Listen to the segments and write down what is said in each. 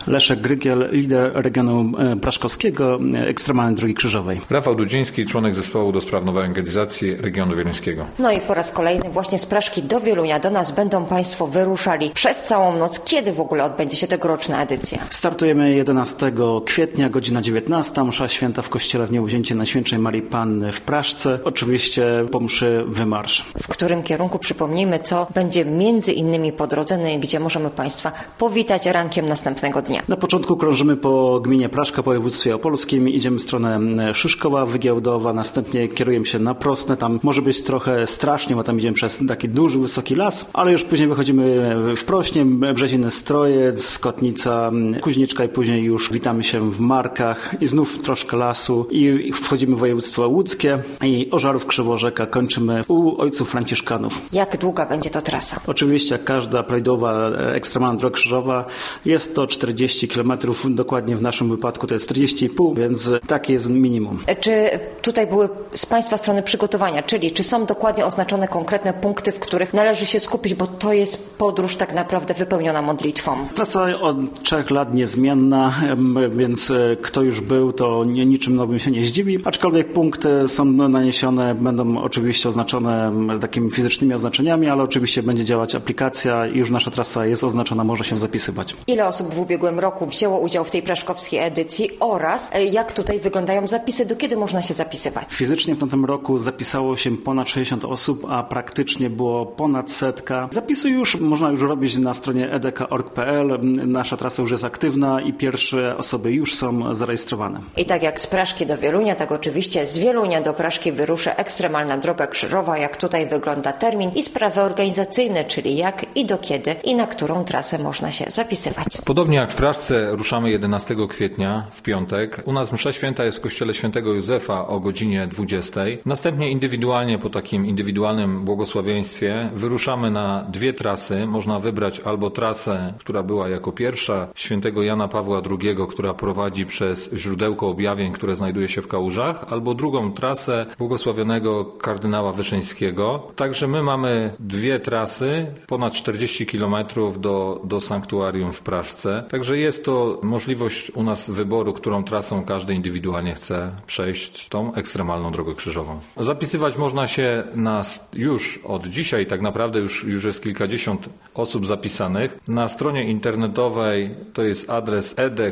Leszek Grygiel, lider regionu praszkowskiego Ekstremalnej Drogi Krzyżowej. Rafał Dudziński, członek zespołu do spraw nowej ewangelizacji regionu wieluńskiego. No i po raz kolejny właśnie z Praszki do Wielunia do nas będą Państwo wyruszali przez całą noc. Kiedy w ogóle odbędzie się tegoroczna edycja? Startujemy 11 kwietnia, godzina 19. Msza święta w kościele w Nieuwzięcie Najświętszej Marii Panny w Praszce. Oczywiście po mszy wymarsz. W którym kierunku, przypomnijmy, co będzie między innymi po drodze, no i gdzie możemy Państwa powitać rankiem następnego dnia. Na początku krążymy po gminie Praszka, po województwie opolskim. Idziemy w stronę Szyszkowa Wygiełdowa, następnie kierujemy się na Prostne. Tam może być trochę strasznie, bo tam idziemy przez taki duży, wysoki las, ale już później wychodzimy w Prośnie, Brzeziny Strojec, Kotnica, Kuźniczka i później już witamy się w Markach i znów troszkę lasu i wchodzimy w województwo łódzkie i Ożarów, Krzyworzeka, kończymy u ojców franciszkanów. Jak długa będzie to trasa? Oczywiście jak każda prajdowa ekstremalna droga krzyżowa jest to 40 km, dokładnie w naszym wypadku to jest 40,5, więc takie jest minimum. Czy tutaj były z Państwa strony przygotowania, czyli czy są dokładnie oznaczone konkretne punkty, w których należy się skupić, bo to jest podróż tak naprawdę wypełniona modlitwą? Trasa od 3 lat niezmienna, więc kto już był, to niczym nowym się nie zdziwi, aczkolwiek punkty są naniesione, będą oczywiście oznaczone takimi fizycznymi oznaczeniami, ale oczywiście będzie działać aplikacja i już nasza trasa jest oznaczona, może się zapisywać. Ile osób w ubiegłym roku wzięło udział w tej praszkowskiej edycji oraz jak tutaj wyglądają zapisy, do kiedy można się zapisywać? Fizycznie w tym roku zapisało się ponad 60 osób, a praktycznie było ponad 100. Zapisy już można robić na stronie edk.org.pl. Nasza trasa już jest aktywna i pierwsze osoby już są zarejestrowane. I tak jak z Praszki do Wielunia, tak oczywiście z Wielunia do Praszki wyruszy ekstremalna droga krzyżowa. Jak tutaj wygląda termin i sprawy organizacyjne, czyli jak i do kiedy i na którą trasę można się zapisywać. Podobnie jak w Praszce ruszamy 11 kwietnia w piątek. U nas msza święta jest w kościele świętego Józefa o godzinie 20. Następnie indywidualnie po takim indywidualnym błogosławieństwie wyruszamy na 2 trasy. Można wybrać albo trasę, która była jako pierwsza świętego Jana Pawła II, która prowadzi przez źródełko objawień, które znajduje się w Kałużach, albo drugą trasę błogosławionego kardynała Wyszyńskiego. Także my mamy 2 trasy, ponad 40 km do sanktuarium w Praszce. Także jest to możliwość u nas wyboru, którą trasą każdy indywidualnie chce przejść tą ekstremalną drogę krzyżową. Zapisywać można się już od dzisiaj, tak naprawdę już jest kilkadziesiąt osób zapisanych. Na stronie internetowej to jest adres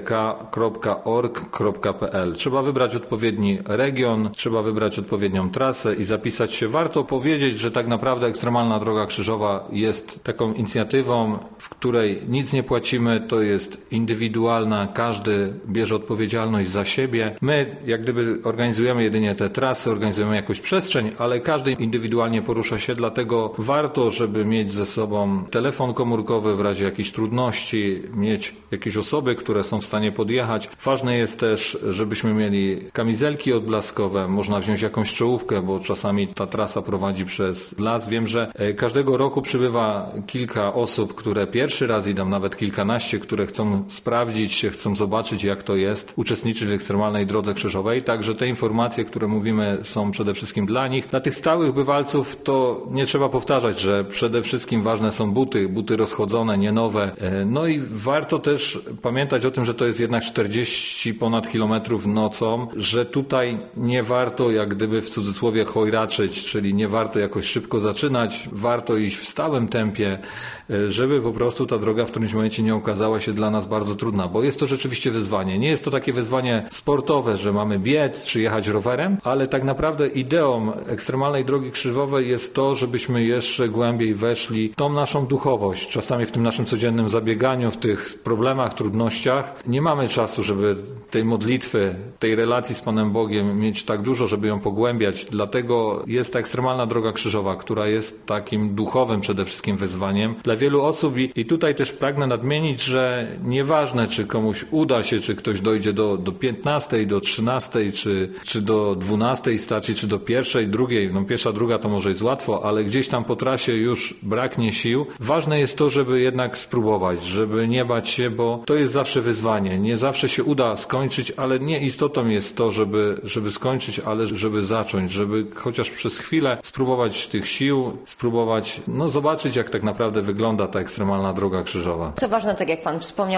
edk.org.pl. Trzeba wybrać odpowiedni region, trzeba wybrać odpowiednią trasę i zapisać się. Warto powiedzieć, że tak naprawdę ekstremalna droga krzyżowa jest taką inicjatywą, w której nic nie płacimy, to jest indywidualna, każdy bierze odpowiedzialność za siebie. My jak gdyby organizujemy jedynie te trasy, organizujemy jakąś przestrzeń, ale każdy indywidualnie porusza się, dlatego warto, żeby mieć ze sobą telefon komórkowy w razie jakichś trudności, mieć jakieś osoby, które są w stanie podjechać. Ważne jest też, żebyśmy mieli kamizelki odblaskowe, można wziąć jakąś czołówkę, bo czasami ta trasa prowadzi przez las. Wiem, że każdego roku przybywa kilka osób, które pierwszy raz idą, nawet kilkanaście, które chcą sprawdzić się, chcą zobaczyć, jak to jest uczestniczyć w ekstremalnej drodze krzyżowej. Także te informacje, które mówimy, są przede wszystkim dla nich. Dla tych stałych bywalców to nie trzeba powtarzać, że przede wszystkim ważne są buty rozchodzone, nie nowe. No i warto też pamiętać o tym, że to jest jednak 40 ponad kilometrów nocą, że tutaj nie warto jak gdyby w cudzysłowie chojraczyć, czyli nie warto jakoś szybko zaczynać, warto iść w stałym tempie, żeby po prostu ta droga w którymś momencie nie okazała się dla nas bardzo trudna, bo jest to rzeczywiście wyzwanie. Nie jest to takie wyzwanie sportowe, że mamy biec czy jechać rowerem, ale tak naprawdę ideą ekstremalnej drogi krzyżowej jest to, żebyśmy jeszcze głębiej weszli w tą naszą duchowość. Czasami w tym naszym codziennym zabieganiu, w tych problemach, trudnościach nie mamy czasu, żeby tej modlitwy, tej relacji z Panem Bogiem mieć tak dużo, żeby ją pogłębiać. Dlatego jest ta ekstremalna droga krzyżowa, która jest takim duchowym przede wszystkim wyzwaniem dla wielu osób i tutaj też pragnę nadmienić, że nieważne, czy komuś uda się, czy ktoś dojdzie do 15, do 13, czy do 12 stacji, czy do pierwszej, drugiej. No pierwsza, druga to może jest łatwo, ale gdzieś tam po trasie już braknie sił. Ważne jest to, żeby jednak spróbować, żeby nie bać się, bo to jest zawsze wyzwanie. Nie zawsze się uda skończyć, ale nie istotą jest to, żeby skończyć, ale żeby zacząć, żeby chociaż przez chwilę spróbować tych sił, spróbować zobaczyć, jak tak naprawdę wygląda ta ekstremalna droga krzyżowa. Co ważne, tak jak Pan wspomniał,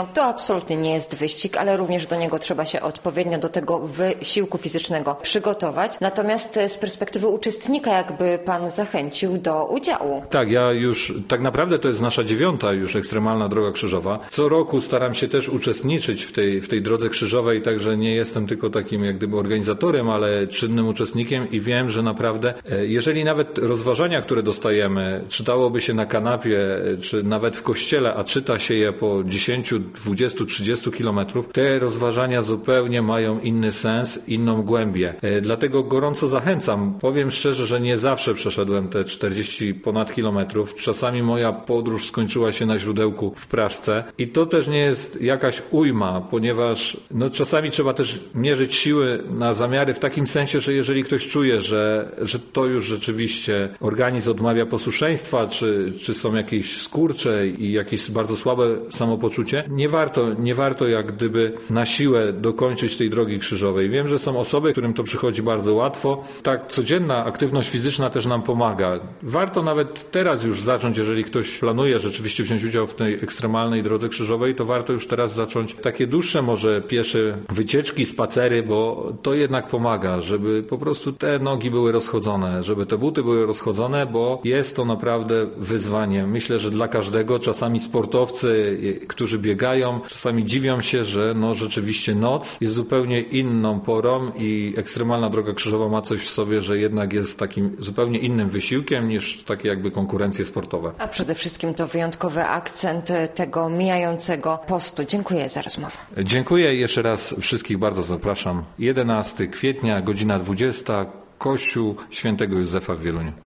to absolutnie nie jest wyścig, ale również do niego trzeba się odpowiednio do tego wysiłku fizycznego przygotować. Natomiast z perspektywy uczestnika jakby pan zachęcił do udziału. Tak, ja już, tak naprawdę to jest nasza 9. już ekstremalna droga krzyżowa. Co roku staram się też uczestniczyć w tej drodze krzyżowej, także nie jestem tylko takim jak gdyby organizatorem, ale czynnym uczestnikiem i wiem, że naprawdę, jeżeli nawet rozważania, które dostajemy, czytałoby się na kanapie, czy nawet w kościele, a czyta się je po 10, 20, 30 kilometrów, te rozważania zupełnie mają inny sens, inną głębię. Dlatego gorąco zachęcam. Powiem szczerze, że nie zawsze przeszedłem te 40 ponad kilometrów. Czasami moja podróż skończyła się na źródełku w Praszce i to też nie jest jakaś ujma, ponieważ czasami trzeba też mierzyć siły na zamiary w takim sensie, że jeżeli ktoś czuje, że to już rzeczywiście organizm odmawia posłuszeństwa, czy są jakieś skurcze i jakieś bardzo słabe samopoczucie, nie warto jak gdyby na siłę dokończyć tej drogi krzyżowej. Wiem, że są osoby, którym to przychodzi bardzo łatwo. Tak, codzienna aktywność fizyczna też nam pomaga. Warto nawet teraz już zacząć, jeżeli ktoś planuje rzeczywiście wziąć udział w tej ekstremalnej drodze krzyżowej, to warto już teraz zacząć takie dłuższe może piesze wycieczki, spacery, bo to jednak pomaga, żeby po prostu te nogi były rozchodzone, żeby te buty były rozchodzone, bo jest to naprawdę wyzwanie. Myślę, że dla każdego, czasami sportowcy, którzy biegają, czasami dziwią się, że rzeczywiście noc jest zupełnie inną porą i ekstremalna droga krzyżowa ma coś w sobie, że jednak jest takim zupełnie innym wysiłkiem niż takie jakby konkurencje sportowe. A przede wszystkim to wyjątkowy akcent tego mijającego postu. Dziękuję za rozmowę. Dziękuję i jeszcze raz wszystkich bardzo zapraszam. 11 kwietnia, godzina 20, Kościół Świętego Józefa w Wieluniu.